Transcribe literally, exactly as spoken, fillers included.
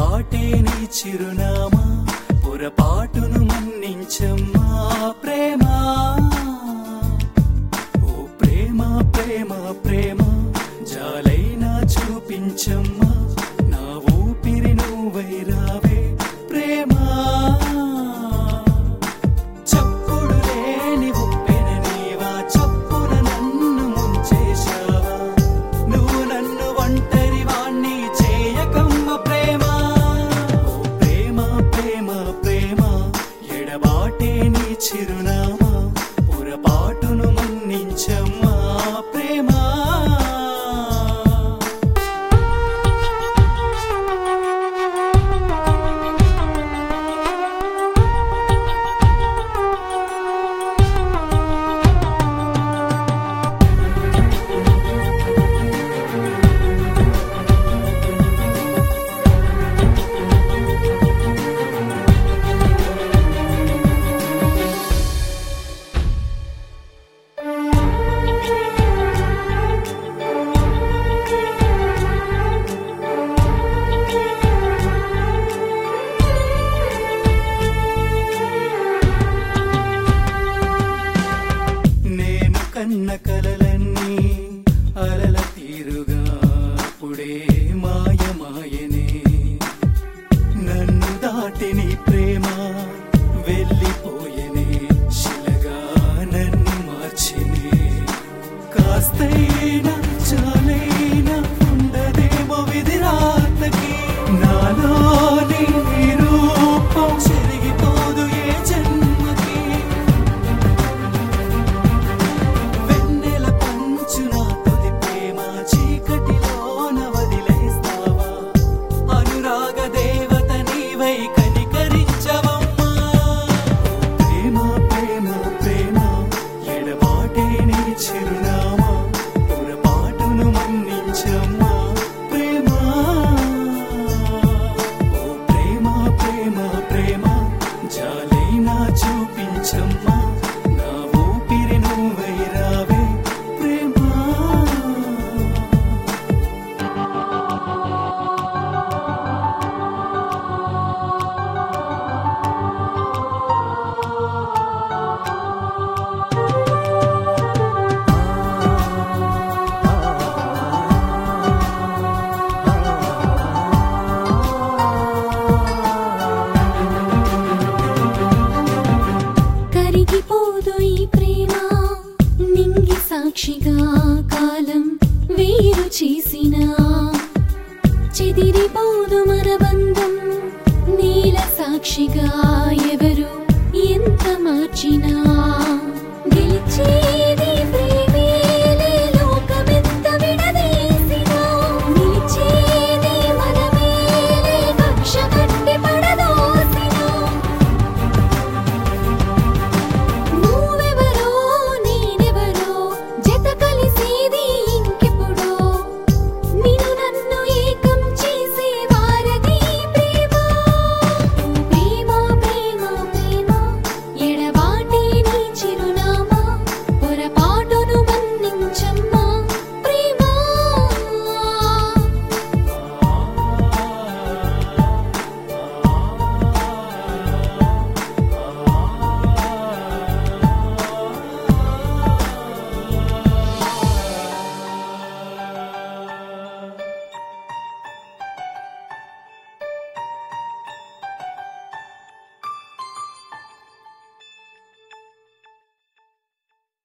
ఎడబాటే నీ చిరునామా పొరపాటును మన్నించమ్మా ప్రేమ ఓ ప్రేమ ప్రేమ ప్రేమ జాలైనా చూపించమ్మా నా ఊపిరి నువ్వై రావే ప్రేమ చప్పుడు లేని ఉప్పెన నీవా చప్పున నన్ను ముంచేశావా నువ్వు నన్ను ఒంటరి వాణ్ణి చేయకమ్మ ప్రేమ ఓ ప్రేమ ప్రేమ ప్రేమ ఎడబాటే నీ చిరునామా పొరపాటును మన్నించమ్మా ప్రేమ కన్న కలలన్నీ అలల తీరుగా పుడే మాయమాయనే నన్ను దాటి నీ ప్రేమ వెళ్ళిపోయనే శిలగా నన్ను మార్చినే కాస్తైనా చాలైనా ఉండదేమో విధిరాతకి నాలోని రూపం చెరిగిపోదు ఏ జన్మకి చిరునామా పొరపాటును మన్నించమ్మా ప్రేమ ఓ ప్రేమ ప్రేమ ప్రేమ జాలైనా చూపించమ్మా నా ఊపిరి నువ్వై రావే ప్రేమ కరిగిపోదు ఈ ప్రేమ నింగి సాక్షిగా కాలం వేరు చేసిన చెదిరిపోదు మన బంధం నీల సాక్షిగా